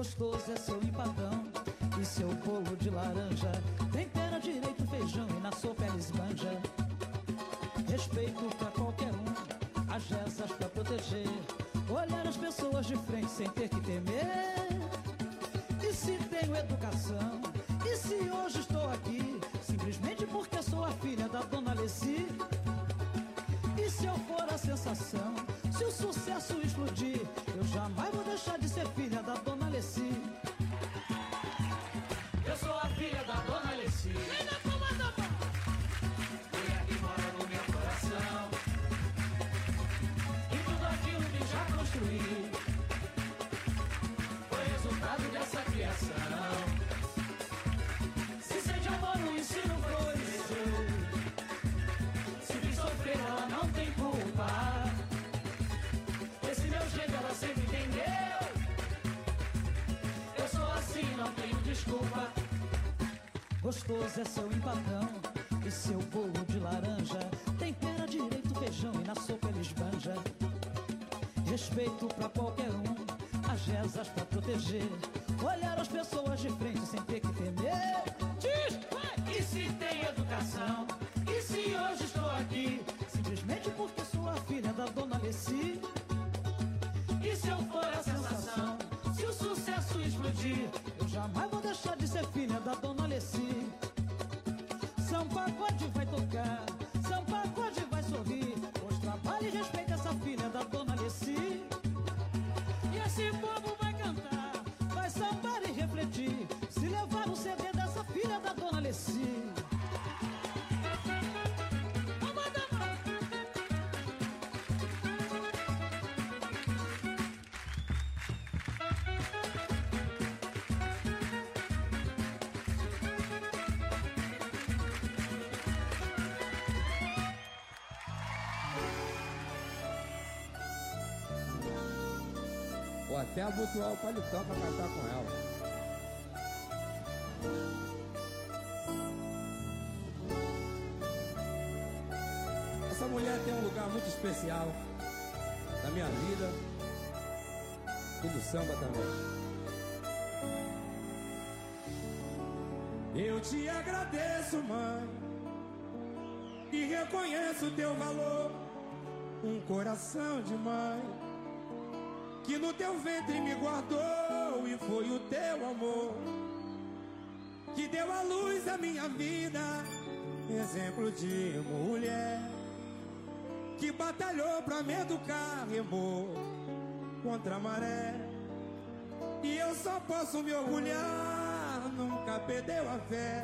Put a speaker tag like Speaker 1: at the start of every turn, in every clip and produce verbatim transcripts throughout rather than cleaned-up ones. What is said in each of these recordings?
Speaker 1: Gostoso é seu empadão e seu bolo de laranja. Tempera direito o feijão e na sopa ela esbanja. Respeito pra qualquer um, as rezas pra proteger. Olhar as pessoas de frente sem ter que temer. E se tenho educação, e se hoje estou aqui simplesmente porque sou a filha da Dona Alessi. E se eu for a sensação, se o sucesso explodir, eu jamais vou deixar de ser filha da Dona Alessi.
Speaker 2: Eu sou a filha da Dona Alessi.
Speaker 3: Vem na palma da mão.
Speaker 2: Mulher que mora no meu coração. E tudo aquilo que já construí foi resultado dessa criação. Se sente amor no ensino foi isso. Se me sofrer ela não tem culpa. Esse meu jeito ela sempre entendeu. Eu sou assim, não tenho desculpa.
Speaker 1: Gostoso é seu empadão e seu bolo de laranja. Tempera direito o feijão e na sopa ele esbanja. Respeito pra qualquer um, as rezas pra proteger. Olhar as pessoas de frente sem ter que temer.
Speaker 2: Diz, vai! E se tem educação? E se hoje estou aqui
Speaker 1: simplesmente porque sou a filha da Dona Alessi.
Speaker 2: E se eu for a sensação? Se o sucesso explodir,
Speaker 1: eu jamais vou deixar de ser filha da Dona Alessi. São Pagode vai tocar, São Pagode vai sorrir, pois trabalha e respeita essa filha da Dona Alessi. E esse povo vai cantar, vai sambar e refletir, se levar o C D dessa filha da Dona Alessi.
Speaker 4: Vou até abotoar o palitão pra cantar com ela. Essa mulher tem um lugar muito especial na minha vida e no samba também. Eu te agradeço, mãe, e reconheço o teu valor. Um coração de mãe que no teu ventre me guardou, e foi o teu amor que deu à luz a minha vida. Exemplo de mulher que batalhou pra me educar, remou contra a maré. E eu só posso me orgulhar, nunca perdeu a fé.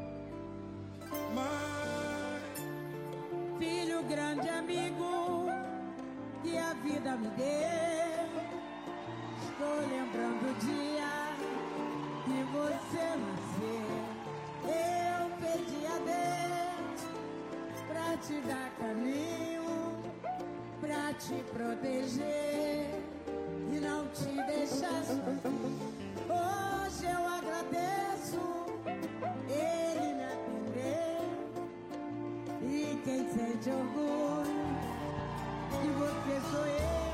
Speaker 4: Mãe,
Speaker 5: filho, grande amigo que a vida me deu. Estou lembrando o dia que você nasceu. Eu pedi a Deus pra te dar caminho, pra te proteger e não te deixar sozinho. Hoje eu agradeço, ele me atendeu. E quem sente orgulho que você sou eu.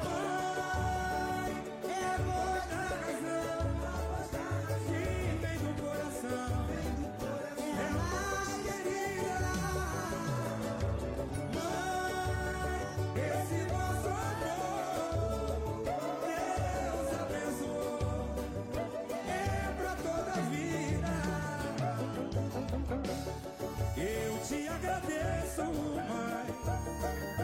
Speaker 4: eu te agradeço, mãe,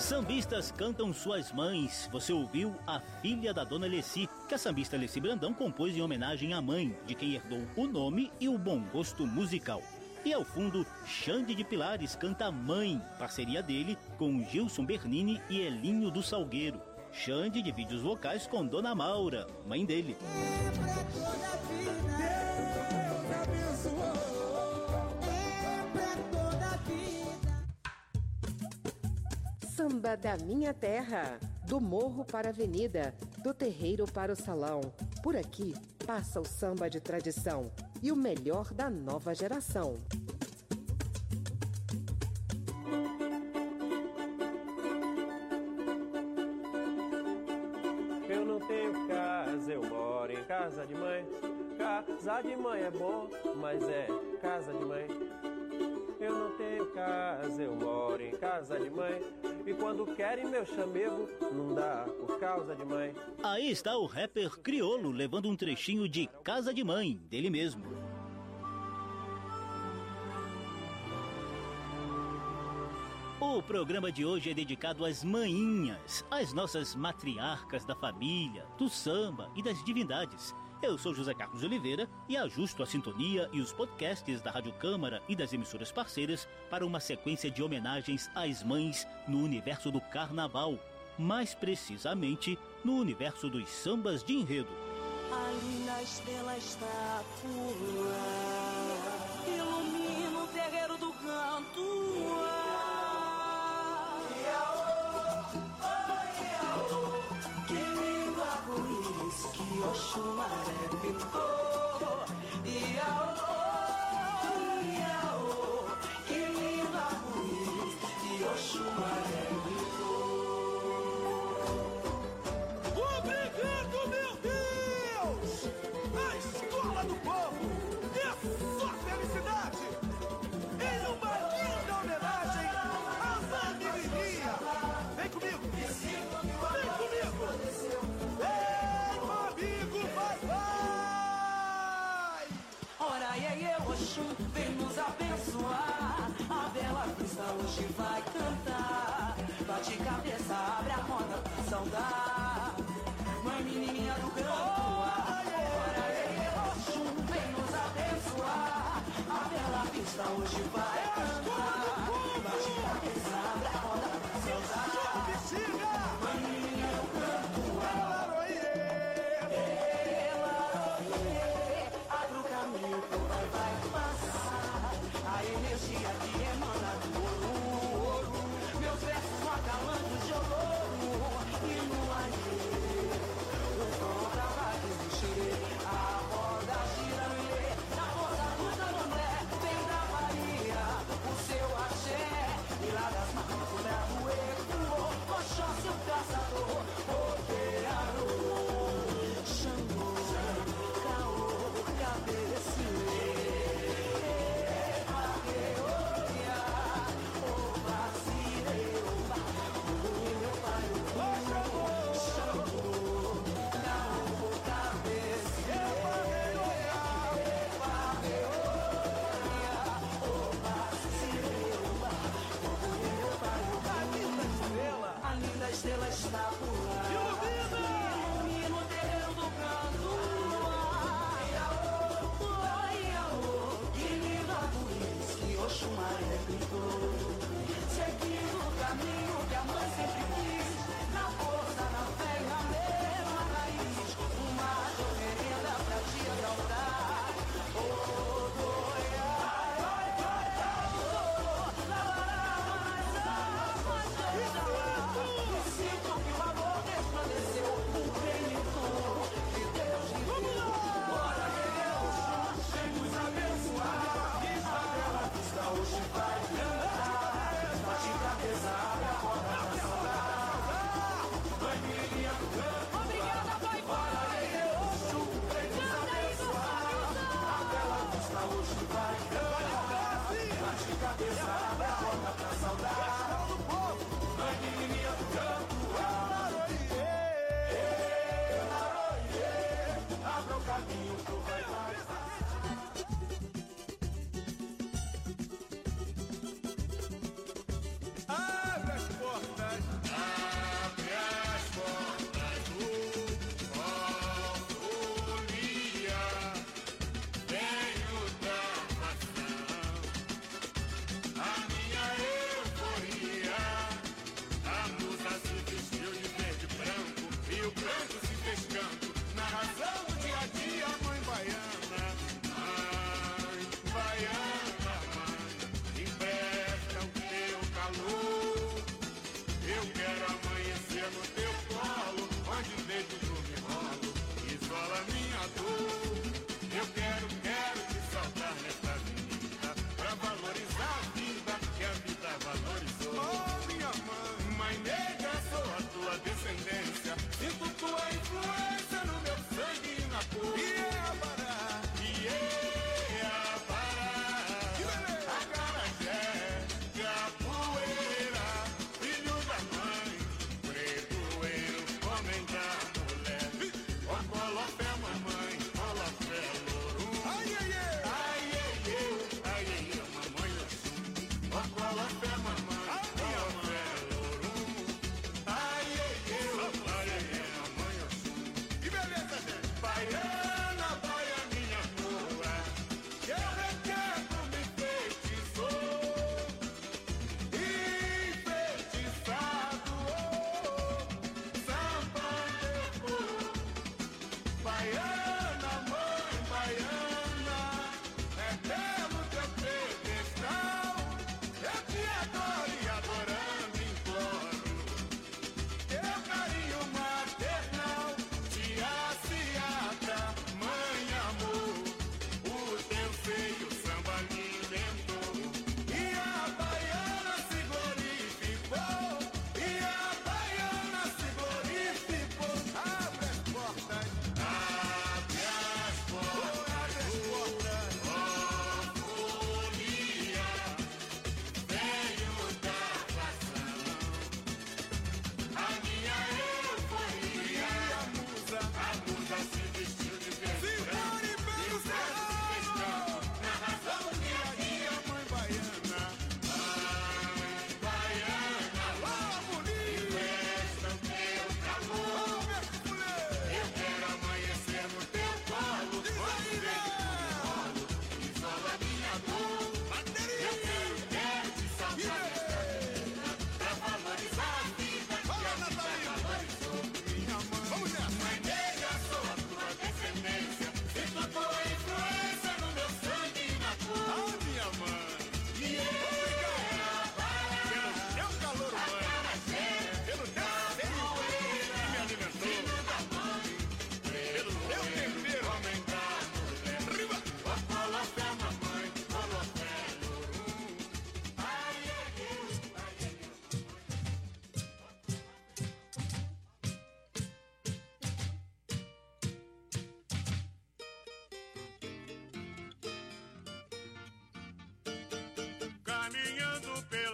Speaker 3: Sambistas cantam suas mães. Você ouviu A Filha da Dona Leci, que a sambista Leci Brandão compôs em homenagem à mãe, de quem herdou o nome e o bom gosto musical. E ao fundo, Xande de Pilares canta Mãe, parceria dele com Gilson Bernini e Elinho do Salgueiro. Xande divide os vocais com Dona Maura, mãe dele.
Speaker 5: É pra toda a vida.
Speaker 4: Deus abençoou.
Speaker 5: É pra toda a vida.
Speaker 6: Samba da minha terra, do morro para a avenida, do terreiro para o salão. Por aqui passa o samba de tradição e o melhor da nova geração.
Speaker 7: Eu não tenho casa, eu moro em casa de mãe. Casa de mãe é bom, mas é casa de mãe. Eu não tenho casa, eu moro em casa de mãe. E quando querem meu chamego, não dá por causa de mãe.
Speaker 3: Aí está o rapper Criolo levando um trechinho de Casa de Mãe, dele mesmo. O programa de hoje é dedicado às mãinhas, às nossas matriarcas da família, do samba e das divindades. Eu sou José Carlos Oliveira e ajusto a sintonia e os podcasts da Rádio Câmara e das emissoras parceiras para uma sequência de homenagens às mães no universo do carnaval, mais precisamente no universo dos sambas de enredo.
Speaker 2: Ali na estrela está a tua, ilumina o terreiro do canto. Que Oxumaré pintou. Iaô, iaô, que lindo arco-íris que Oxumaré pintou.
Speaker 4: Obrigado, meu Deus! A escola do povo é só felicidade! Em uma linda homenagem à Zambirinha! Vem comigo! Vem comigo!
Speaker 2: Ora, iê, iê, Oxum, vem nos abençoar. A bela vista hoje vai cantar. Bate cabeça, abre a roda pra saudar. Mãe menininha do canto. Ora, iê, iê, Oxum, vem nos abençoar. A bela vista hoje vai cantar. Bate cabeça, abre a roda pra saudar. Mãe menininha do canto. A energia que emana do ouro, meus versos acalando de ouro, e no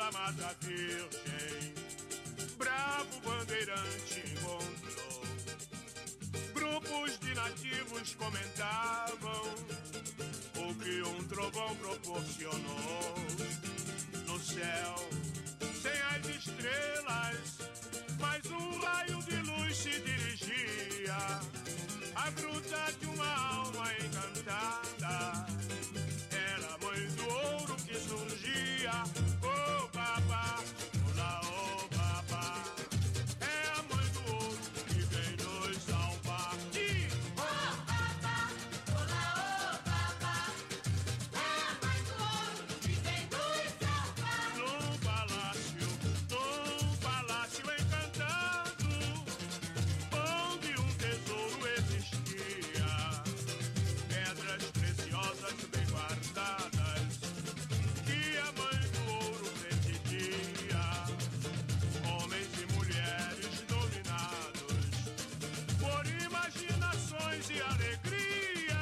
Speaker 8: pela Mata Virgem, bravo bandeirante encontrou. Grupos de nativos comentavam o que um trovão proporcionou. No céu, sem as estrelas, mas um raio de luz se dirigia à gruta de uma alma encantada. Era a mãe do ouro que surgia. Oh, babá, olá, oh, babá. É a mãe do ouro que vem nos salvar. E...
Speaker 2: Oh, babá, olá, oh, babá. É a mãe do ouro que vem nos salvar.
Speaker 8: Num palácio, num palácio encantado, onde um tesouro existia, pedras preciosas bem guardadas, que a mãe do ouro presidia. Homens e mulheres dominados por imaginações e alegria,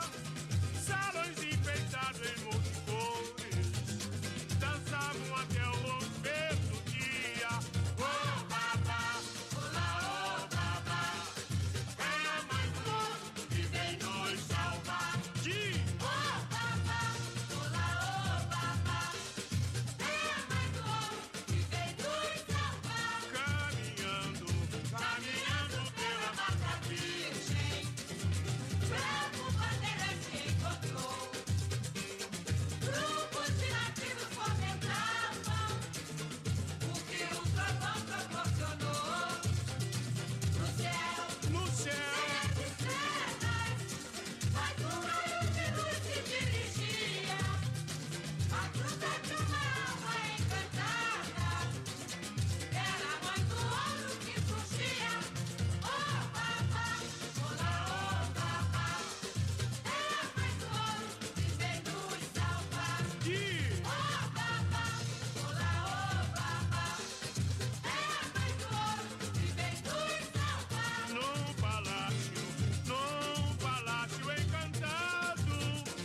Speaker 8: salões enfeitados em multicores, dançavam até o romper do dia. Oh, babá, olá, oh, babá, é a mãe do ouro que vem nos salvar. De
Speaker 2: Oh, babá, olá, oh, babá. É a mãe do ouro que vem nos salvar.
Speaker 8: caminhando, caminhando pela Mata Virgem,
Speaker 2: Bravo bandeirante encontrou. Grupos de nativos comentavam o que o trovão proporcionou. No céu,
Speaker 8: no céu.
Speaker 2: sem as estrelas, mas um raio de luz se dirigia à gruta de uma alma encantada. Era a mãe do ouro que surgia. Oh, babá, olá, oh, babá. É a mãe do ouro que vem nos salvar.
Speaker 8: De
Speaker 2: Oh, babá, olá, oh, babá. É a mãe do ouro que vem nos salvar.
Speaker 8: num palácio, num palácio encantado,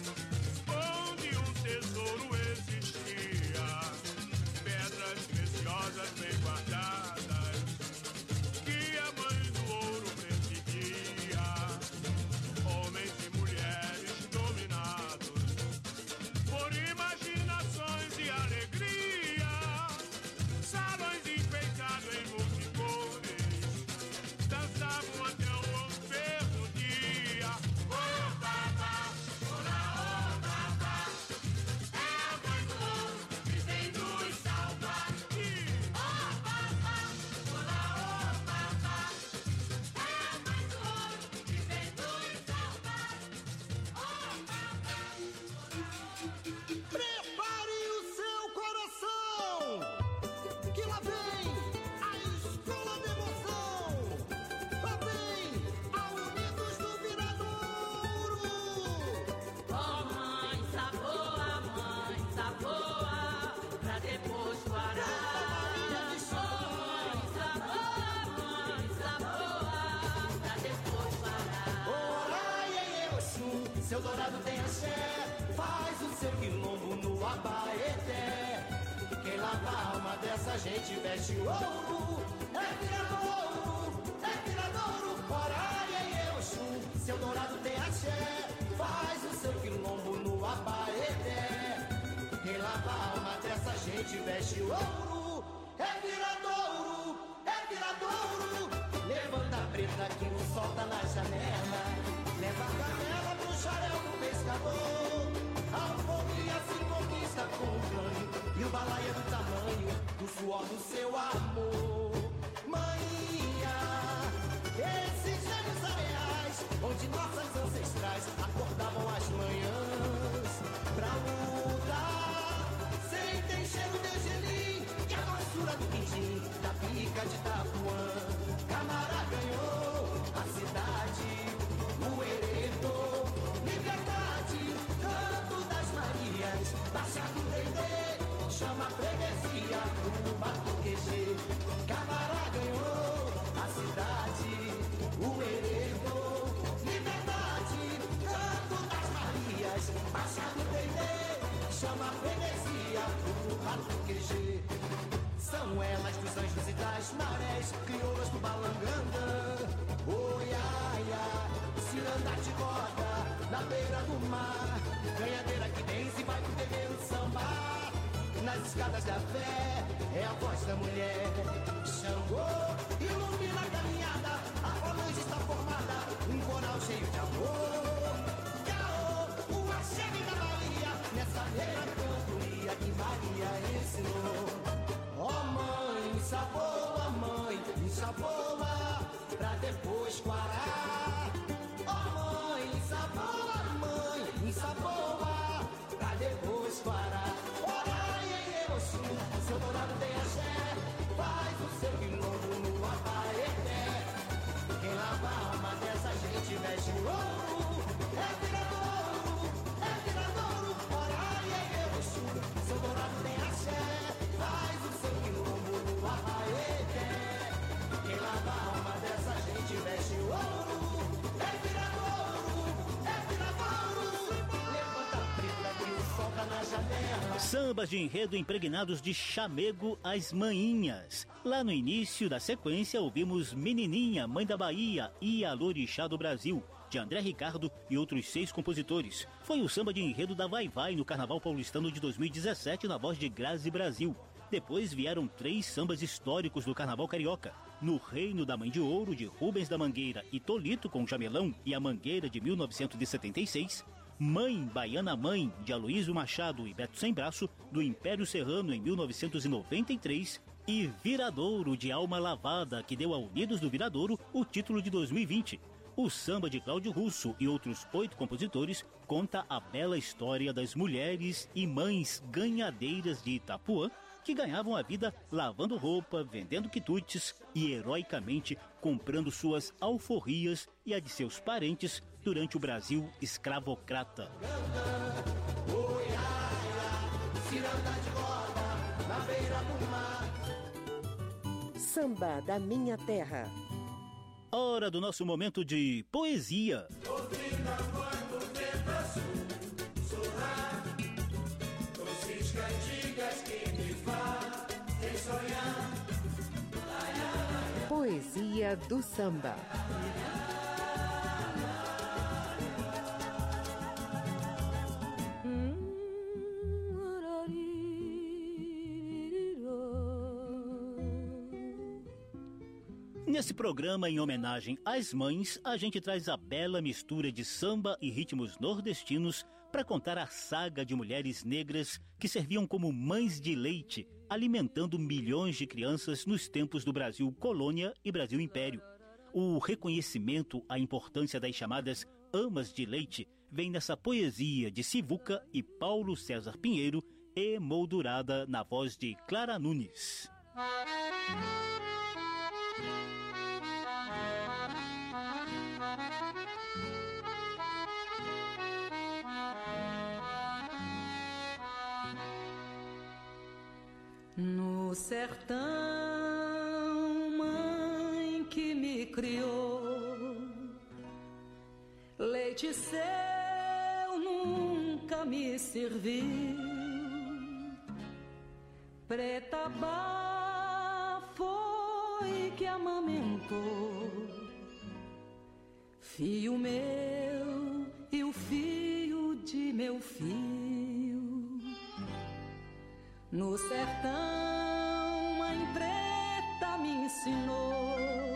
Speaker 8: onde um tesouro existia, pedras preciosas bem guardadas, que a mãe do ouro presidia. Homens e mulheres dominados por imaginações e alegria, salões enfeitados em multicores, dançavam até o romper do dia. Oh, babá, olá, oh, babá,
Speaker 2: É a mãe do ouro que vem nos salvar.
Speaker 8: e
Speaker 2: Oh, babá, olá, oh, babá. É a mãe do ouro que vem nos salvar. Oh, babá, olá, oh.
Speaker 9: Prepare o seu coração, que lá vem a escola de emoção. Lá vem a Unidos do Viradouro.
Speaker 2: Oh, mãe, saboa, mãe, saboa, pra depois parar.
Speaker 9: Maria de
Speaker 2: Mãe, saboa, mãe, saboa, pra depois parar.
Speaker 9: Olá, iê, Oxum, seu dourado tem axé. Faz o seu quilombo no Abaeté. Quem lava a alma dessa gente veste ouro. É viradouro, é viradouro. Ora, iê, Oxum, seu dourado tem axé. Faz o seu quilombo no Abaeté. Quem lava a alma dessa gente veste ouro. É viradouro, é viradouro. Levanta a preta que o sol tá na janela. Leva a canela pro xarel do pescador. A alforria se conquista com o crânio e o balaia do tamanho do suor do seu amor. Maninha, esses gênios areais, onde nossas ancestrais acordavam as manhãs pra lutar. Sentem cheiro de gelim e a doçura do quindim da pica de Itapuã. Camará ganhou a cidade, o heredou, liberdade, canto das Marias, baixado Dendê, chama a freguesia, o batuquejê. Camará ganhou a cidade, o heredou, liberdade, canto das Marias, baixado Dendê, chama a freguesia, o batuquejê. das marés, crioulas do balanganda. Oi, ai, ai, ciranda de roda, na beira do mar. Ganhadeira que vem se vai pro terreiro sambar. Nas escadas da fé, é a voz da mulher. Xangô, ilumina a caminhada, a falange está formada, um coral cheio de amor. Caô, o axé da Bahia, nessa terra cantoria que Maria ensinou. Ó oh, mãe, me saboa, mãe, me saboa, pra depois quarar. Ó oh, mãe, me saboa, mãe, me saboa, pra depois quarar. Ora, iê, iê, Oxum, seu dourado tem axé, faz o seu quilombo no Abaeté. Quem lava a alma dessa gente veste ouro, é viradouro, é viradouro. Ora, iê, iê, Oxum, seu dourado tem axé, faz o seu quilombo no Abaeté. Quem lava a alma dessa gente veste ouro, é viradouro, é viradouro. Levanta a preta que o sol tá na janela.
Speaker 3: Sambas de enredo impregnados de chamego às maninhas. Lá no início da sequência ouvimos Menininha, Mãe da Bahia e Alorixá do Brasil, de André Ricardo e outros seis compositores. Foi o samba de enredo da Vai Vai no Carnaval Paulistano de dois mil e dezessete na voz de Grazi Brasil. Depois vieram três sambas históricos do Carnaval Carioca. No Reino da Mãe de Ouro, de Rubens da Mangueira e Tolito com Jamelão e a Mangueira de mil novecentos e setenta e seis. Mãe, Baiana Mãe, de Aloísio Machado e Beto Sem Braço, do Império Serrano em mil novecentos e noventa e três. E Viradouro, de Alma Lavada, que deu a Unidos do Viradouro o título de dois mil e vinte. O samba de Cláudio Russo e outros oito compositores conta a bela história das mulheres e mães ganhadeiras de Itapuã, que ganhavam a vida lavando roupa, vendendo quitutes e heroicamente comprando suas alforrias e a de seus parentes durante o Brasil escravocrata.
Speaker 6: Samba da Minha Terra.
Speaker 3: Hora do nosso momento de poesia.
Speaker 6: Poesia do samba.
Speaker 3: Nesse programa, em homenagem às mães, a gente traz a bela mistura de samba e ritmos nordestinos para contar a saga de mulheres negras que serviam como mães de leite, alimentando milhões de crianças nos tempos do Brasil Colônia e Brasil Império. O reconhecimento à importância das chamadas amas de leite vem nessa poesia de Sivuca e Paulo César Pinheiro, emoldurada na voz de Clara Nunes.
Speaker 2: No sertão, mãe que me criou, leite seu nunca me serviu. Preta Bá foi que amamentou, fio meu e o fio de meu fio. No sertão, mãe preta me ensinou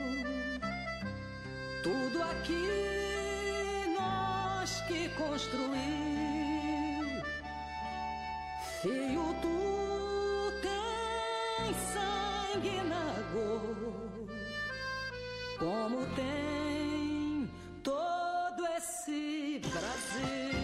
Speaker 2: tudo aqui nós que construiu. Filho, tu tens sangue na cor, como tem todo esse Brasil.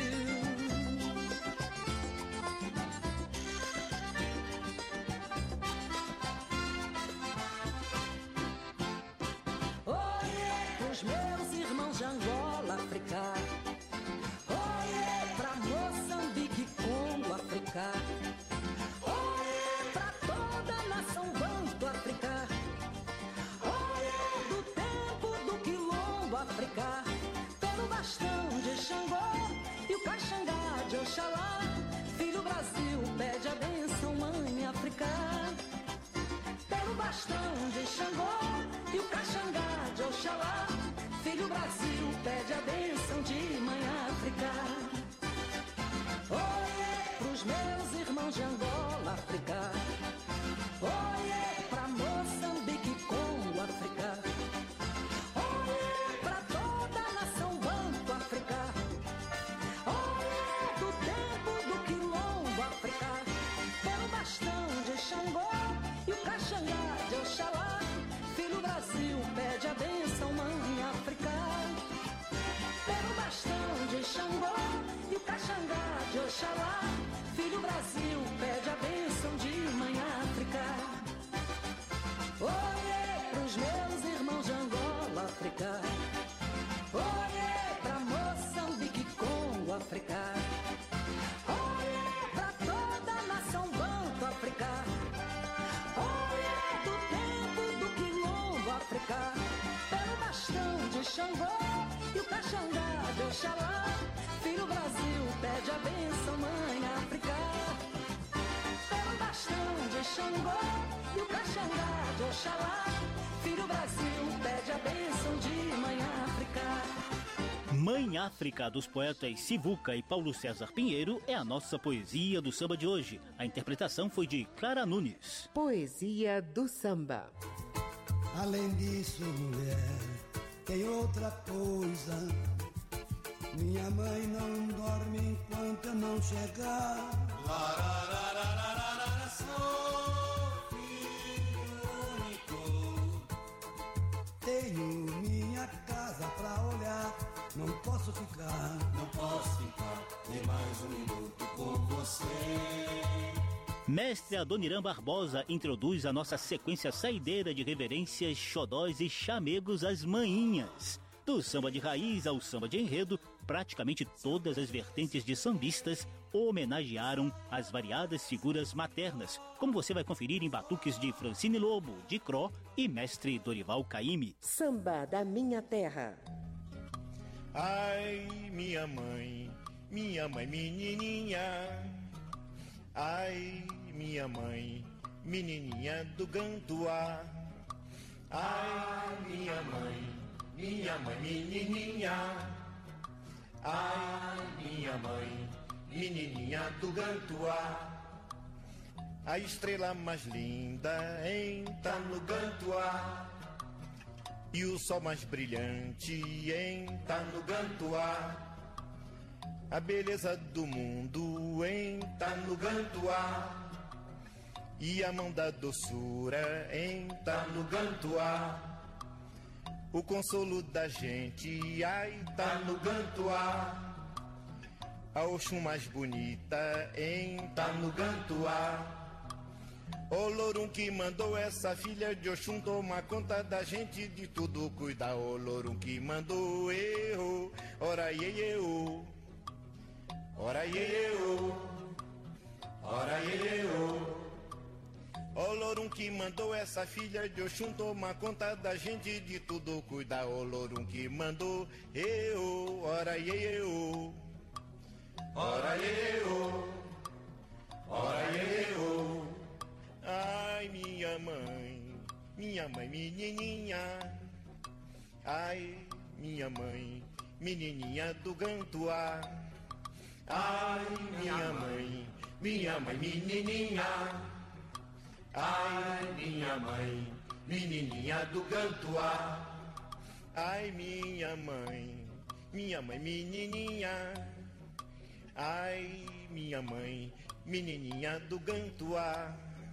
Speaker 2: Os meus irmãos de Angola, África, olhei pra Moçambique, Congo, África, olhei pra toda a nação Banto, África, olhei do tempo do Quilombo, África, pelo bastão de Xangô e o caxangá de Oxalá. Filho Brasil, pede a benção, mãe África, pelo bastão de Xangô e o caxangá de Oxalá. Filho Brasil pede a bênção de Mãe África. Oiê pros meus irmãos de Angola, África. Oiê pra Moçambique, Congo, África. Oiê pra toda a nação Banto, África. Oiê do tempo do Quilombo, África. Pelo bastão de Xangô e o caxangá de Oxalá. Filho Brasil pede a bênção, Mãe África. Pelo bastão de Xangô e o caxangá de Oxalá. Filho Brasil pede a bênção de Mãe África. Oiê pros meus irmãos de Angola, África. Oiê pra Moçambique, Congo, África. Oiê pra toda a nação Banto, África. Oiê do tempo do Quilombo, África. Pelo bastão de Xangô e o caxangá de Oxalá. Filho Brasil pede a bênção, Mãe África. Pelo bastão de Xangô e o caxangá de Oxalá. Filho Brasil pede a bênção de Mãe África.
Speaker 3: Mãe África, dos poetas Sivuca e Paulo César Pinheiro, é a nossa poesia do samba de hoje. A interpretação foi de Clara Nunes.
Speaker 6: Poesia do samba.
Speaker 10: Além disso, mulher, tem outra coisa. Minha mãe não dorme enquanto eu não chegar. Larararararara, sou filho único. Tenho minha casa pra olhar. Não posso ficar, não posso ficar nem mais um minuto com você.
Speaker 3: Mestre Adoniran Barbosa introduz a nossa sequência saideira de reverências, xodós e chamegos às maninhas. Do samba de raiz ao samba de enredo, praticamente todas as vertentes de sambistas homenagearam as variadas figuras maternas, como você vai conferir em batuques de Francine Lobo, de Cro e mestre Dorival Caymmi.
Speaker 6: Samba da minha terra.
Speaker 11: Ai, minha mãe, minha mãe menininha. Ai, minha mãe, menininha do Gantuá. Ai, minha mãe, minha mãe menininha. Ai, minha mãe, menininha do Gantuá. A estrela mais linda entra no Gantuá. E o sol mais brilhante entra no Gantuá. A beleza do mundo entra no Gantuá. E a mão da doçura entra no Gantuá. O consolo da gente, ai, tá no Gantuá. A Oxum mais bonita entra no Gantuá. O Lorum que mandou essa filha de Oxum tomar conta da gente, de tudo cuidar. O Lorum que mandou eu, ora iê eu, ora iê eu, ora iê eu. O Lorum que mandou essa filha de Oxum tomar conta da gente, de tudo cuidar. O Lorum que mandou eu, ora iê eu, ora iê eu, ora iê eu. Ai, minha mãe, minha mãe menininha. Ai, minha mãe, menininha do Gantuá. Ai, minha mãe, minha mãe menininha. Ai, minha mãe, menininha do Gantuá. Ai, minha mãe, minha mãe menininha. Ai, minha mãe, menininha do Gantuá.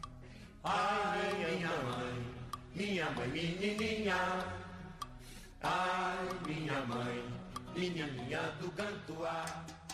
Speaker 11: Ai, minha mãe, minha mãe menininha. Ai, minha mãe, menininha do Gantuá.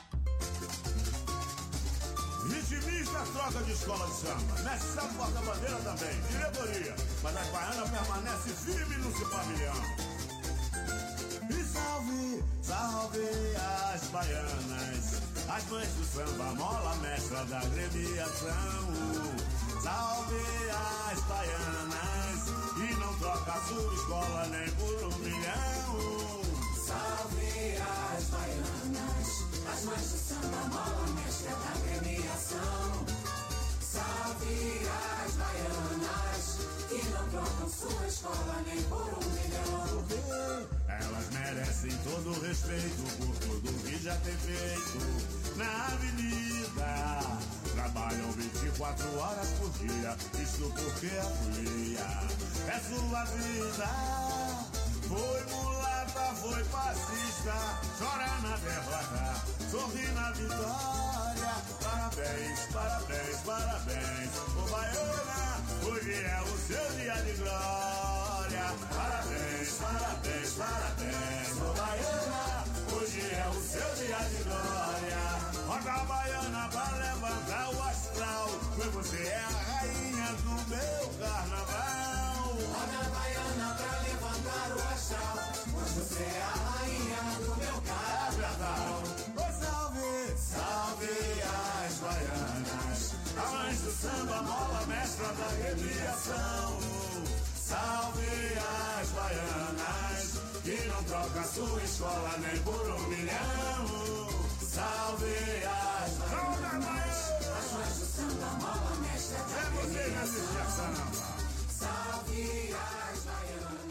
Speaker 12: Ritmista troca de escola de samba. Mestre Samba porta-bandeira também, diretoria. Mas a baiana permanece firme no seu pavilhão. E salve, salve as baianas, as mães do samba, mola mestra da agremiação. Salve as baianas, e não troca a sua escola nem por um milhão.
Speaker 2: Salve as baianas, as mães do samba, mola mestra da agremiação. Salve as baianas, e não
Speaker 9: trocam sua escola nem por um milhão.
Speaker 12: Elas merecem todo o respeito por tudo que já tem feito na avenida. Trabalham vinte e quatro horas por dia, isto porque a folia é sua vida. Foi mulata, foi fascista, chora na derrota, sorri na vitória. Parabéns, parabéns, parabéns, ô baiana, hoje é o seu dia de glória. Parabéns, parabéns, parabéns, ô baiana, hoje é o seu dia de glória. Roda a baiana pra levantar o astral, pois você é a rainha do meu carnaval.
Speaker 9: Roda a baiana pra levantar o astral, pois você é a rainha do meu carnaval.
Speaker 12: Ô salve, salve as baianas, a mães do samba, mola mestra da recriação. Salve as baianas, que não troca sua escola nem por um milhão. Salve as baianas,
Speaker 9: as mães do samba, mola mestra da recriação. Salve as baianas.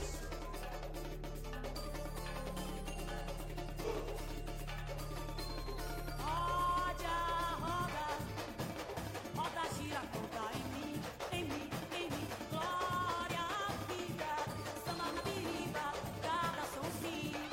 Speaker 2: Roda, roda, roda, gira, conta em mim, em mim, em mim. Glória à vida, samba na biriba, cada sonzinho.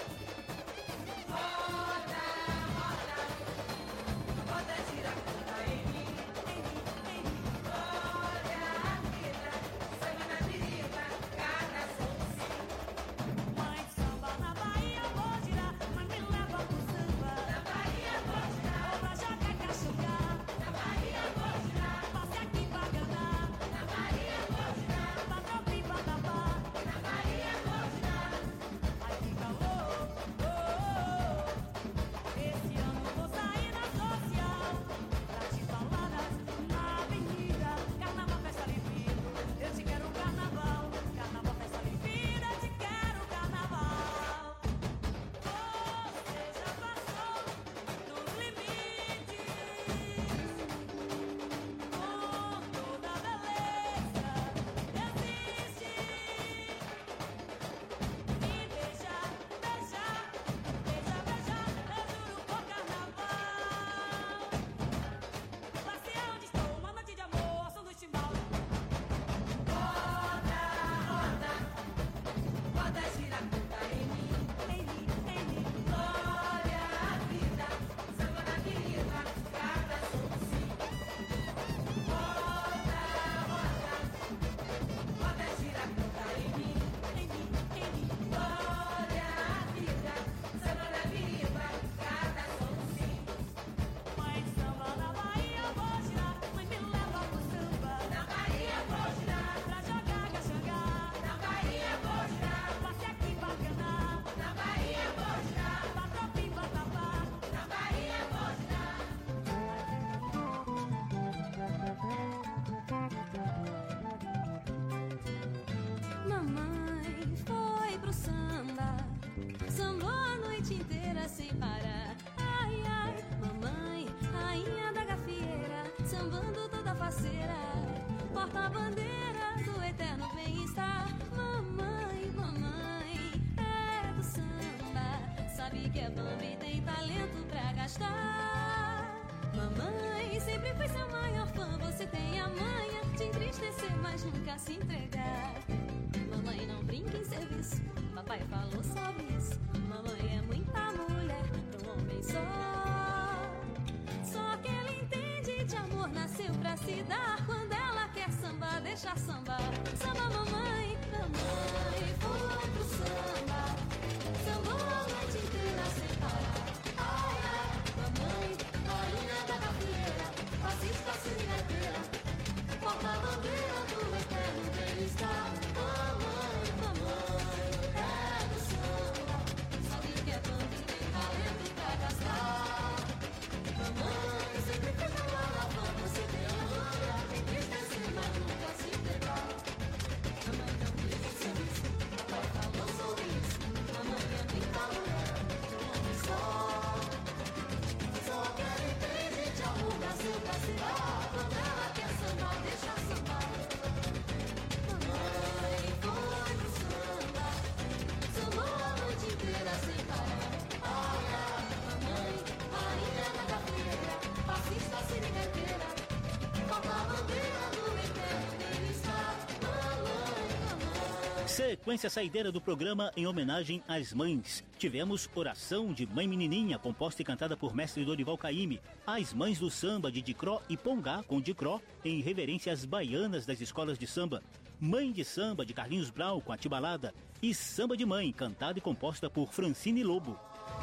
Speaker 2: Roda, roda, roda, gira, conta em mim, em mim, em mim. Glória à vida, samba na biriba, cada sonzinho. Mãe de samba na Bahia, vou girar, mas me leva pro samba. Na Bahia vou girar, pra jogar caxungar. Na Bahia vou girar, passe aqui pra Ganá. Na Bahia vou girar, pra Tropa e Badabá. Na Bahia vou girar, ai que calor, oh, oh, oh. Esse ano vou sair na social, pra te falar na avenida. Carnaval, festa livre, eu te quero carnaval. Carnaval, festa livre, eu te quero carnaval. Você já passou dos limites, com toda a beleza existe. Me beija, beija, beija, beija, eu juro por carnaval. Passe onde estou, uma noite de amor, som do chimbal. Roda, roda, roda, gira, conta em mim, em mim, em mim. Glória à vida, samba na biriba, cada sonzinho. Roda, roda, roda, gira, conta em mim, em mim, em mim. Glória à vida, samba na biriba, cada sonzinho. Mãe de samba na Bahia, vou girar, mãe me leva pro samba. Na Bahia vou girar, pra jogar caxangá. Na Bahia vou girar, passe aqui pra Ganá. Na Bahia vou girar, pra Tropa e Badabá. Na Bahia vou girar.
Speaker 13: Mamãe foi pro samba, sambou a noite inteira sem parar. Ai, ai, mamãe, rainha da gafieira, sambando toda faceira, porta-bandeira do eterno bem-estar. Mamãe, mamãe, é do samba, sabe que é bamba e tem talento pra gastar. Mamãe, sempre foi seu maior fã, você tem a manha de entristecer, mas nunca se entregar. Mamãe, não brinca em serviço, papai falou sobre isso. Mamãe é muita mulher pra um homem só. Só que ele entende de amor, nasceu pra se dar. Quando ela quer samba, deixa sambar. Samba, mamãe, mamãe foi pro samba, sambou a noite inteira sem parar. Ai, ai, mamãe, rainha da gafieira, fascista cineteira, porta-bandeira do eterno bem-estar. Mamãe, mamãe, é do samba, sabe que é banda e tem talento pra gastar. Mamãe, sempre fez a mala, você tem a manha, tem que esquecer, mas nunca se entregar.
Speaker 3: Sequência saideira do programa em homenagem às mães. Tivemos Oração de Mãe Menininha, composta e cantada por mestre Dorival Caymmi. As Mães do Samba de Dicró e Pongá, com Dicró, em reverência às baianas das escolas de samba. Mãe de Samba, de Carlinhos Brau, com Atibalada. E Samba de Mãe, cantada e composta por Francine Lobo.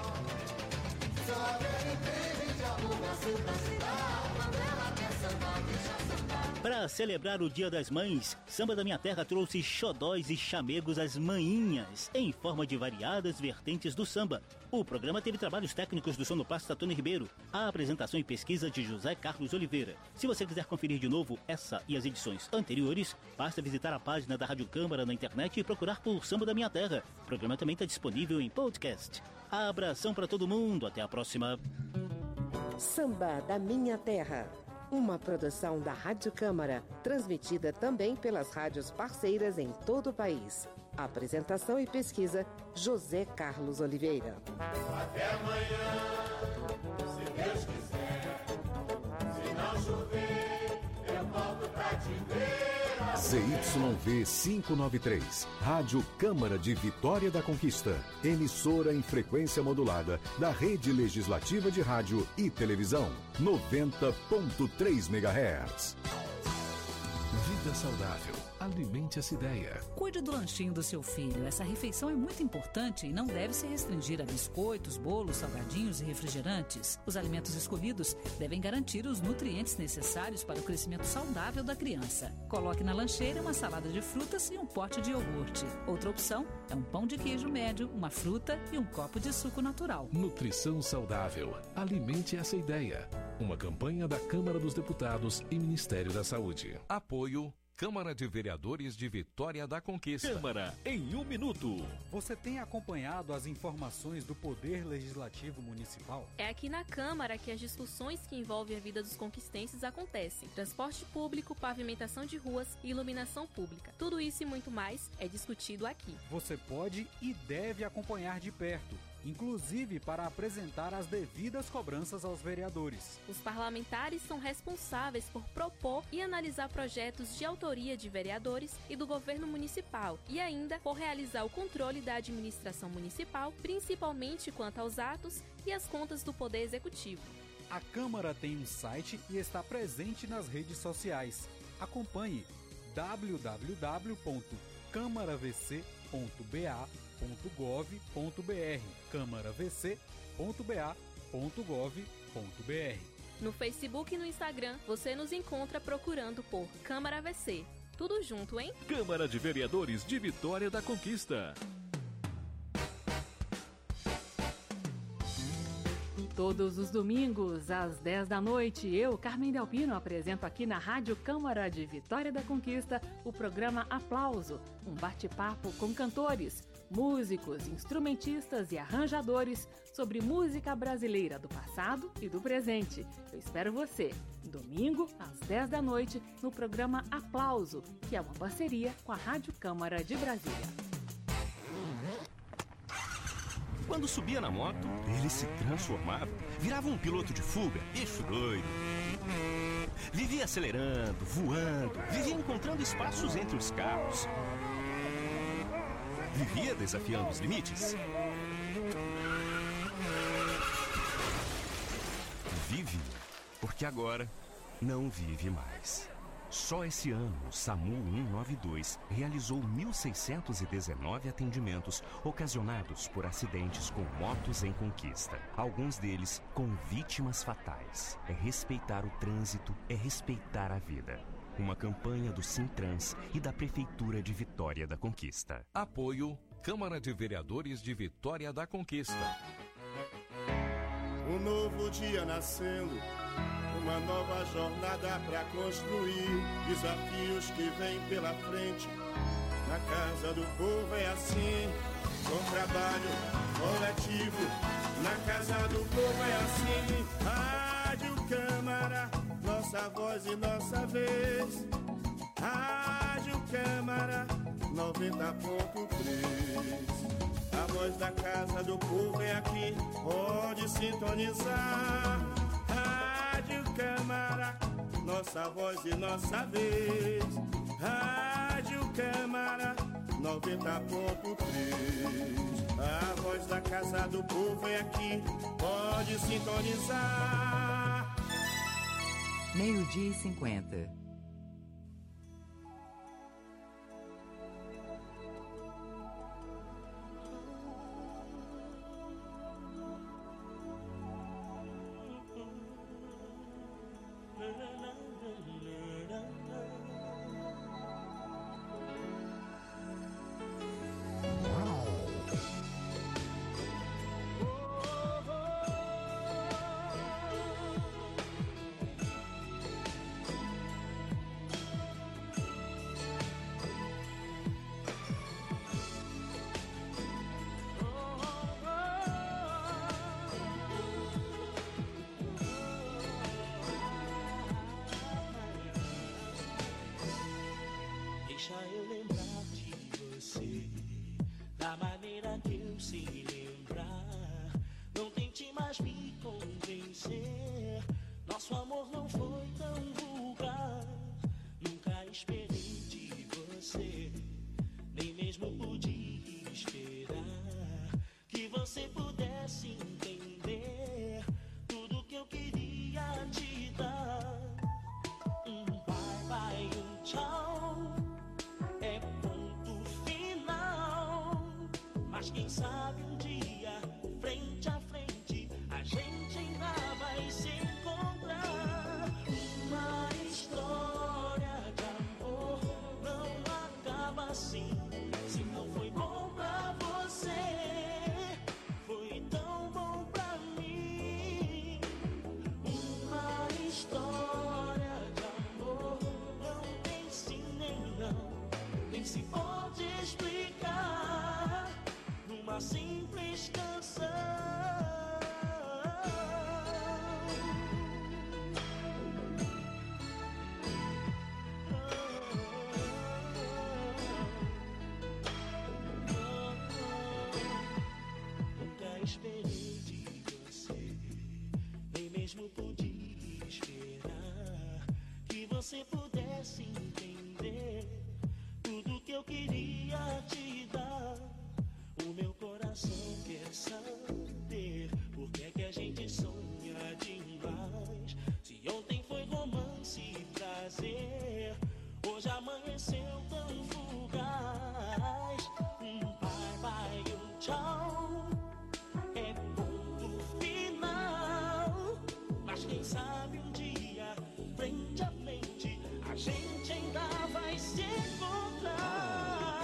Speaker 3: Para celebrar o Dia das Mães, Samba da Minha Terra trouxe xodóis e chamegos às maninhas, em forma de variadas vertentes do samba. O programa teve trabalhos técnicos do sonoplasta Tony Ribeiro, a apresentação e pesquisa de José Carlos Oliveira. Se você quiser conferir de novo essa e as edições anteriores, basta visitar a página da Rádio Câmara na internet e procurar por Samba da Minha Terra. O programa também está disponível em podcast. Abração para todo mundo, até a próxima.
Speaker 6: Samba da Minha Terra. Uma produção da Rádio Câmara, transmitida também pelas rádios parceiras em todo o país. Apresentação e pesquisa, José Carlos Oliveira.
Speaker 9: Até amanhã, se Deus quiser. Se não chover, eu volto pra te ver.
Speaker 14: Z Y V quinhentos e noventa e três, Rádio Câmara de Vitória da Conquista, emissora em frequência modulada da Rede Legislativa de Rádio e Televisão, noventa ponto três megahertz.
Speaker 15: Vida saudável. Alimente essa ideia.
Speaker 16: Cuide do lanchinho do seu filho. Essa refeição é muito importante e não deve se restringir a biscoitos, bolos, salgadinhos e refrigerantes. Os alimentos escolhidos devem garantir os nutrientes necessários para o crescimento saudável da criança. Coloque na lancheira uma salada de frutas e um pote de iogurte. Outra opção é um pão de queijo médio, uma fruta e um copo de suco natural.
Speaker 15: Nutrição saudável. Alimente essa ideia. Uma campanha da Câmara dos Deputados e Ministério da Saúde.
Speaker 17: Apoio Câmara de Vereadores de Vitória da Conquista.
Speaker 15: Câmara em um minuto.
Speaker 18: Você tem acompanhado as informações do Poder Legislativo Municipal?
Speaker 19: É aqui na Câmara que as discussões que envolvem a vida dos conquistenses acontecem. Transporte público, pavimentação de ruas e iluminação pública. Tudo isso e muito mais é discutido aqui.
Speaker 18: Você pode e deve acompanhar de perto, inclusive para apresentar as devidas cobranças aos vereadores.
Speaker 19: Os parlamentares são responsáveis por propor e analisar projetos de autoria de vereadores e do governo municipal e ainda por realizar o controle da administração municipal, principalmente quanto aos atos e às contas do Poder Executivo.
Speaker 18: A Câmara tem um site e está presente nas redes sociais. Acompanhe w w w ponto câmara v c ponto b a ponto gov ponto b r, câmara v c ponto b a ponto gov ponto b r.
Speaker 19: No Facebook e no Instagram, você nos encontra procurando por Câmara V C. Tudo junto, hein?
Speaker 15: Câmara de Vereadores de Vitória da Conquista.
Speaker 20: Todos os domingos, às dez da noite, eu, Carmen Delpino, apresento aqui na Rádio Câmara de Vitória da Conquista o programa Aplauso, um bate-papo com cantores, músicos, instrumentistas e arranjadores sobre música brasileira do passado e do presente. Eu espero você, domingo, às dez da noite, no programa Aplauso, que é uma parceria com a Rádio Câmara de Brasília.
Speaker 21: Quando subia na moto, ele se transformava, virava um piloto de fuga, eixo doido. Vivia acelerando, voando, vivia encontrando espaços entre os carros. Vivia desafiando os limites. Vive, porque agora não vive mais. Só esse ano, o SAMU cento e noventa e dois realizou mil seiscentos e dezenove atendimentos ocasionados por acidentes com motos em conquista. Alguns deles com vítimas fatais. É respeitar o trânsito, é respeitar a vida. Uma campanha do Sintrans e da Prefeitura de Vitória da Conquista.
Speaker 17: Apoio Câmara de Vereadores de Vitória da Conquista.
Speaker 22: Um novo dia nascendo, uma nova jornada pra construir, desafios que vêm pela frente. Na casa do povo é assim, com trabalho coletivo. Na casa do povo é assim, Rádio Câmara, nossa voz e nossa vez. Rádio Câmara, noventa ponto três. A voz da casa do povo é aqui, pode sintonizar. Rádio Câmara, nossa voz e nossa vez. Rádio Câmara, noventa ponto três. A voz da Casa do Povo é aqui, pode sintonizar.
Speaker 1: Meio-dia e cinquenta.
Speaker 5: Deixa eu lembrar de você, da maneira que eu sei lembrar. Não tente mais me convencer, nosso amor não foi tão vulgar. Nunca esperei de você, nem mesmo podia esperar que você pudesse entender tudo que eu queria te dar. Um bye bye, um tchau, é ponto final. Mas quem sabe um dia, frente a frente, a gente ainda vai se encontrar. Uma história de amor não acaba assim. Se não foi bom pra você, foi tão bom pra mim. Uma história de amor não tem sim nem não, nem se pode explicar numa simples canção. Nunca esperei de você, nem mesmo podia esperar que você pudesse entender tudo que eu queria te dar. O meu coração quer saber por que é que a gente sonha demais. Se ontem foi romance e prazer, hoje amanheceu tão fugaz. Um bye bye, um tchau, é ponto final. Mas quem sabe um dia, frente a frente, a gente ainda vai se encontrar.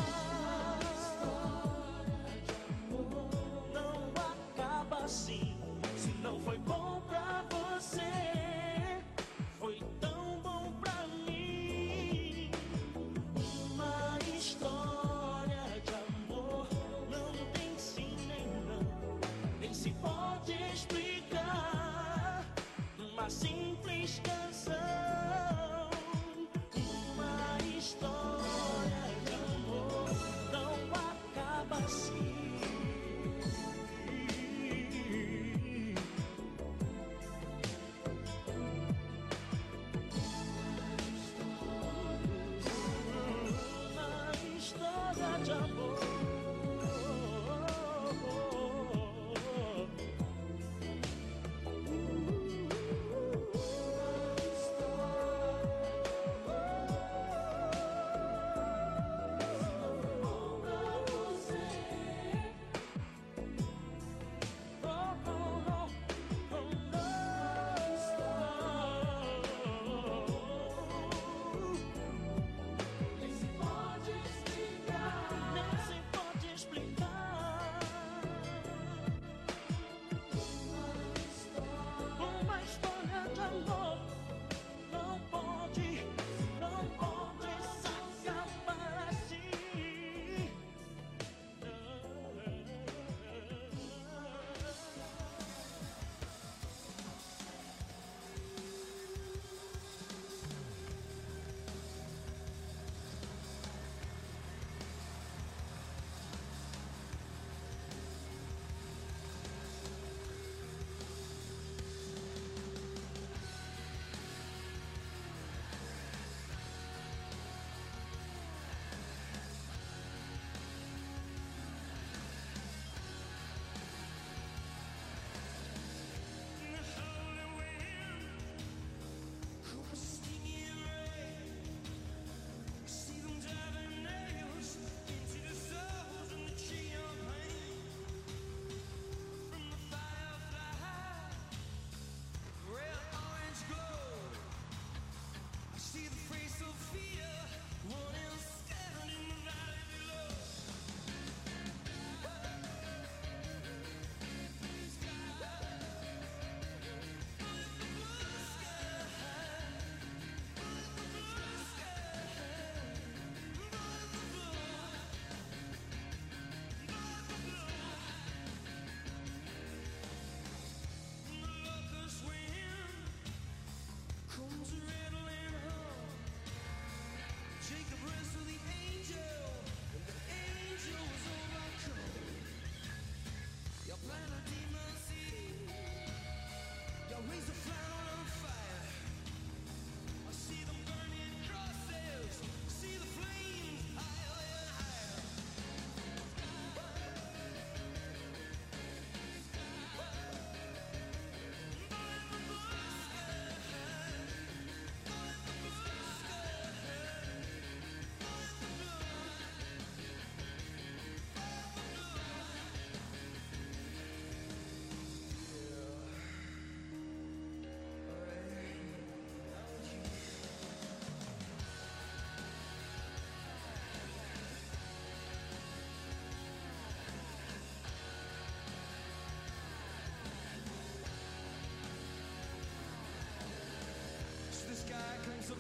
Speaker 5: Assim, se não foi bom pra você, foi tão bom pra mim. Uma história de amor não tem sim nem não, nem se pode explicar numa simples canção. Uma história de amor não acaba assim. De amor,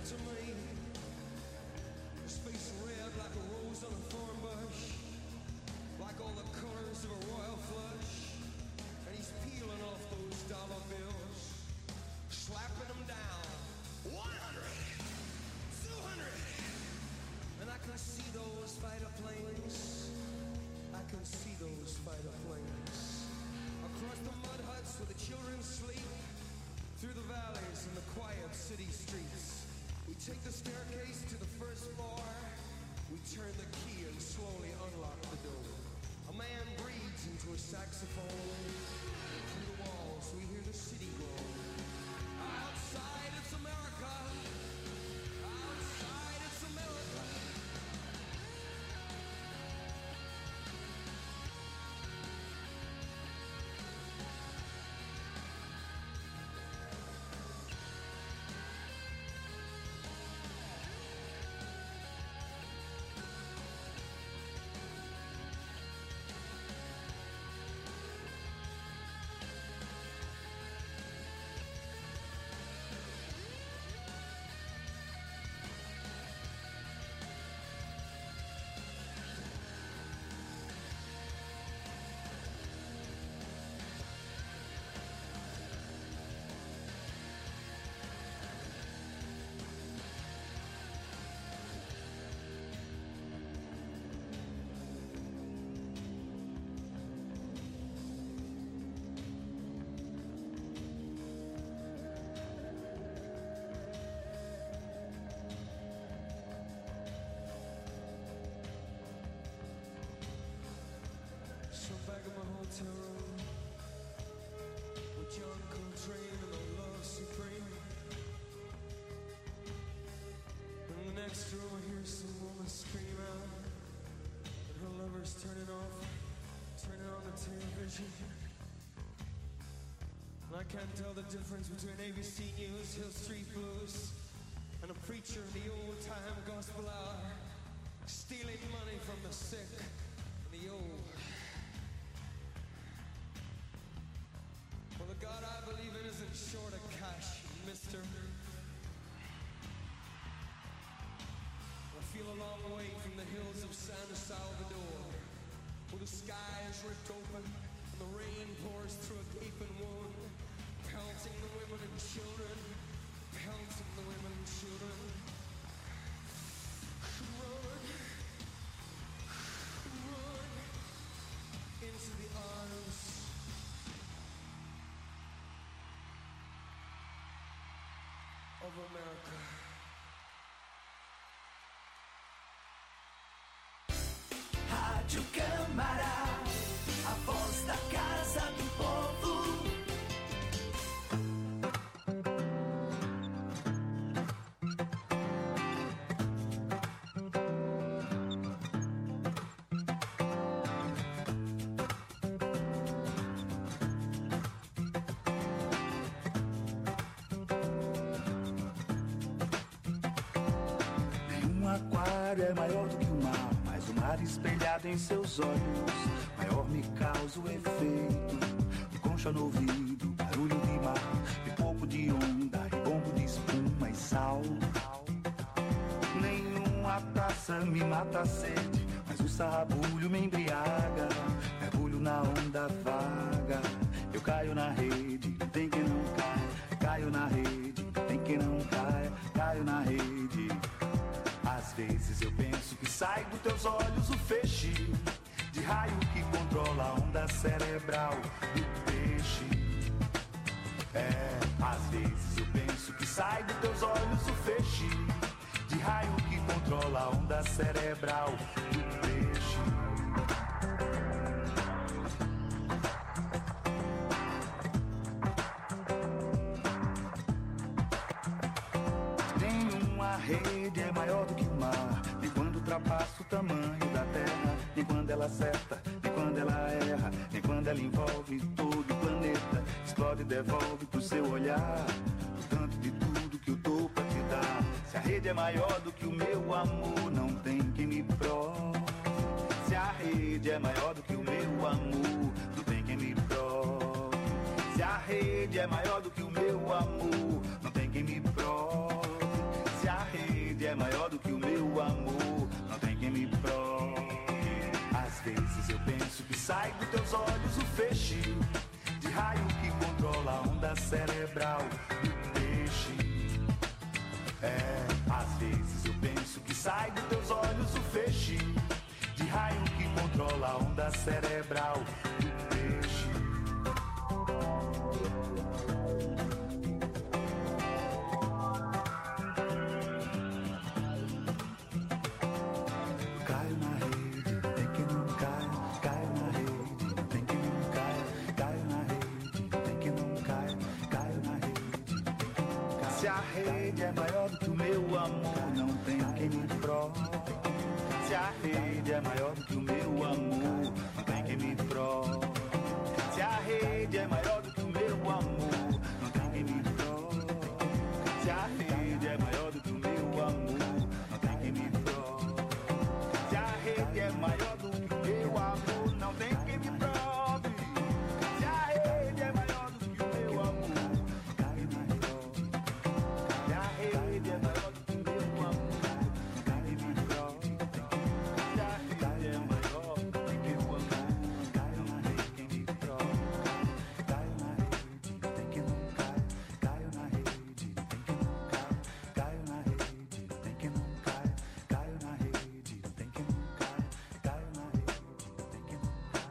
Speaker 4: to me. His face red like a rose on a thorn bush, like all the colors of a royal flush. And he's peeling off those dollar bills, slapping them down. one hundred, two hundred. And I can see those fighter planes. I can see those fighter planes. Across the mud huts where the children sleep, through the valleys and the quiet city streets. We take the staircase to the first floor. We turn the key and slowly unlock the door. A man breathes into a saxophone. Through the walls we hear the city groan. Outside it's America. Outside it's America. So back in my hotel room with John Coltrane and the Love Supreme. In the next room I hear some woman scream out that her lover's turning off, turning on the television. And I can't tell the difference between A B C News, Hill Street Blues, and a preacher in the old-time gospel hour, stealing money from the sick and the old. Well, the God I believe in isn't short of cash, mister. I feel a long way from the hills of San Salvador, where the sky is ripped open and the rain pours through a gaping wound, pelting the women and children, pelting the women and children. Run, run into the arms of America.
Speaker 2: Rádio Câmara, a voz da Casa do Povo.
Speaker 7: É maior do que o mar, mas o mar espelhado em seus olhos maior me causa o efeito de concha no ouvido, barulho de mar, pipoco de onda, bombo de espuma e sal. Nenhuma taça me mata a sede, mas o sarrabulho me embriaga. Mergulho na onda vaga, eu caio na rede, não tem quem não caia. Caio na rede, não tem quem não caia. Caio na rede. Às vezes eu penso que sai dos teus olhos o feixe de raio que controla a onda cerebral do peixe. É, às vezes eu penso que sai dos teus olhos o feixe de raio que controla a onda cerebral do peixe. Nenhuma rede é maior do que o mar, nem quando ultrapassa o tamanho da terra, nem quando ela acerta, nem quando ela erra, nem quando ela envolve todo o planeta, explode e devolve pro seu olhar o tanto de tudo que eu dou pra te dar. Se a rede é maior do que o meu amor, não tem quem me prove. Se a rede é maior do que o meu amor, não tem quem me prove. Se a rede é maior do que o meu amor, não tem quem me prove. Se a sai dos teus olhos, o feixe de raio que controla a onda cerebral do peixe. É, às vezes eu penso que sai dos teus olhos o feixe de raio que controla a onda cerebral do peixe. Caio na rede, tem que não cai. Caio na rede, tem que não cai. Caio na rede, tem que não cai. Caio na rede, tem que não cai. Se a rede é maior do que o meu amor, não tem quem me prove. Se a rede é maior do que o meu amor, não tem quem me prove. Se a rede é maior do que o meu amor, não tem quem me prove. Se a rede é maior do que o meu amor, não tem quem me prove. Se a rede é maior do que o meu amor, não tem quem me prove. Se a rede é maior do que o meu amor, não tem quem me prove. Se a rede é maior do que o meu amor, não tem quem me prove. Se a rede é maior do que o meu amor, caio na rede, quem me prove. Caio na rede, tem que não cai. Caio na rede, tem que não cai. Caio na rede, tem que não cai. Caio na rede, tem que não cai. Caio na rede, tem que não cai.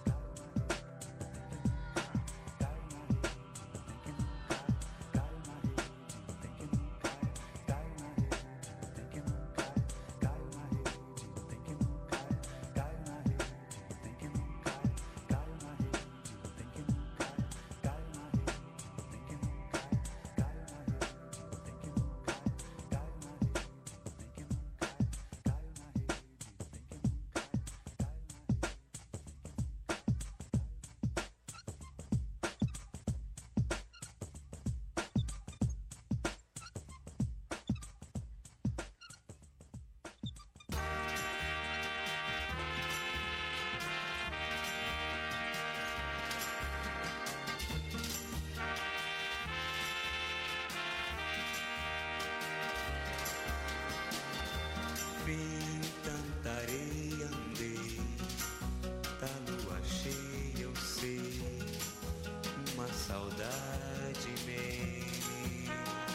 Speaker 5: Vi tanta areia, andei, da lua cheia eu sei, uma saudade imensa.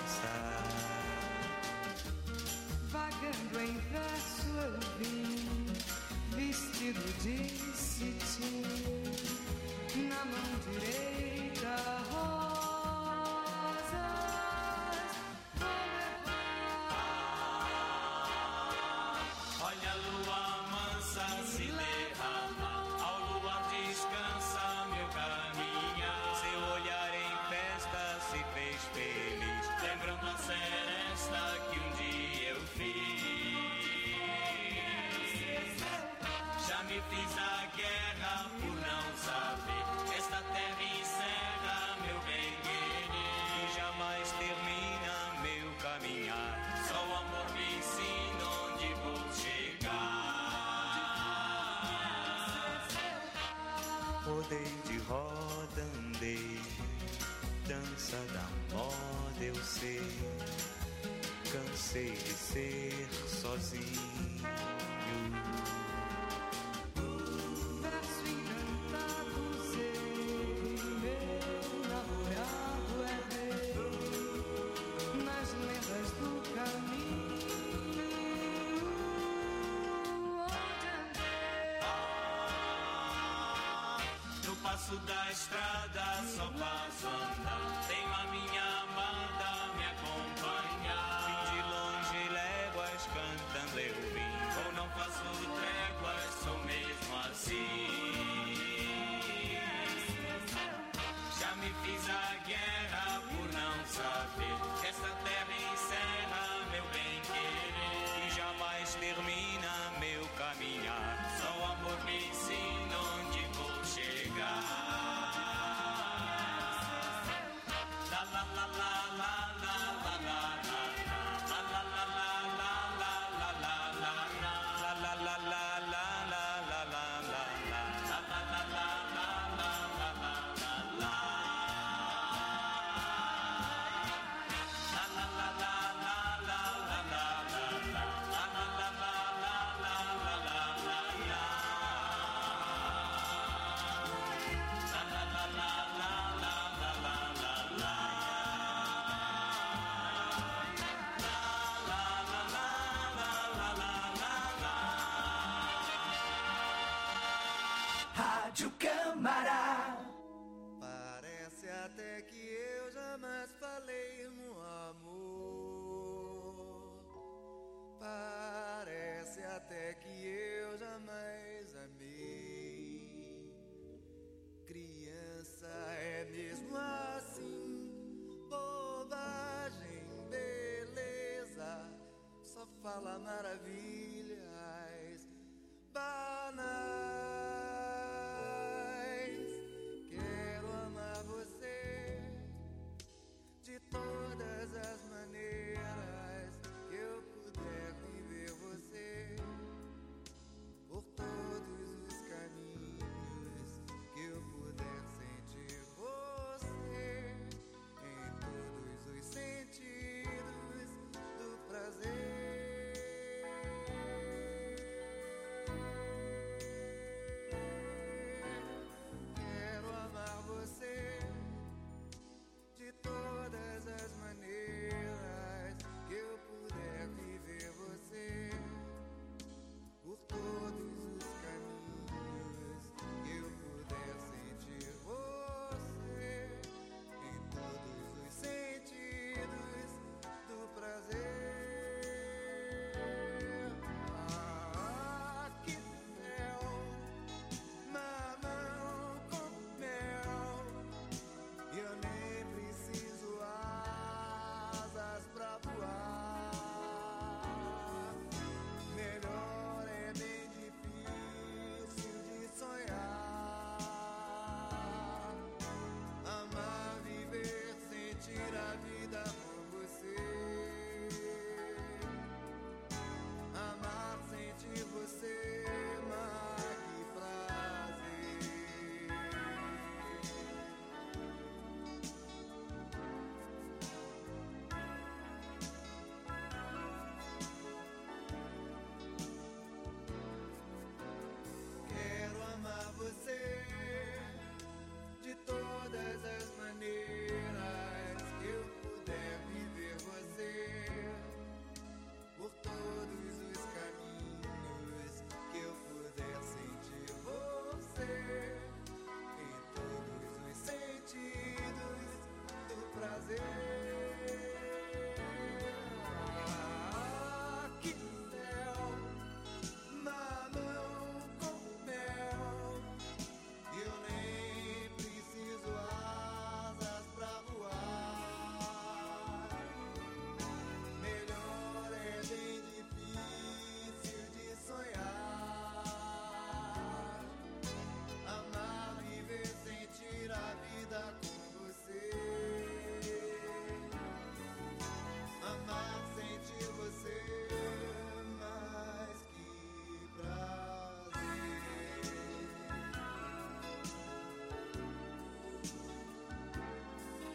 Speaker 2: Vagando em verso eu vim, vestido de cetim, na mão direita rosas, vou
Speaker 5: Olha a lua mansa se derrama, ao luar descansa meu caminhar. Seu olhar em festa se fez feliz, lembrando a seresta que um dia eu fiz. Já me fiz a guerra por não saber, esta terra encerra meu bem-querer e jamais termina meu caminhar. Só o amor me ensina onde vou chegar. Rodei de roda, andei, dança da moda eu sei, cansei de ser sozinho.
Speaker 2: verso encantado sei, meu namorado é rei, nas lendas do caminho onde andei.
Speaker 5: No passo da estrada só passo andar, tenho a minha amada me acompanhar. Vim de longe léguas cantando eu vim, ou não faço tréguas, sou mesmo assim. Já me fiz a guerra por não saber, esta terra encerra meu bem-querer e jamais termina meu caminhar. Só o amor me ensina onde vou chegar. La la la la la la la la la la la la la la la la la la la la.
Speaker 8: até que eu jamais falei no amor. Parece até que eu jamais